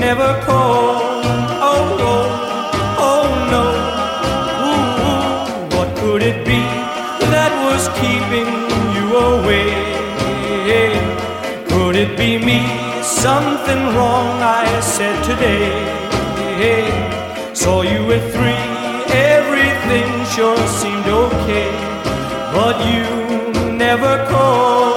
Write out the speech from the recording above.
never called. Oh, oh, oh no. Ooh, ooh, what could it be that was keeping you away? Could it be me? Something wrong I said today. Saw you at 3, everything sure seemed okay, but you never called.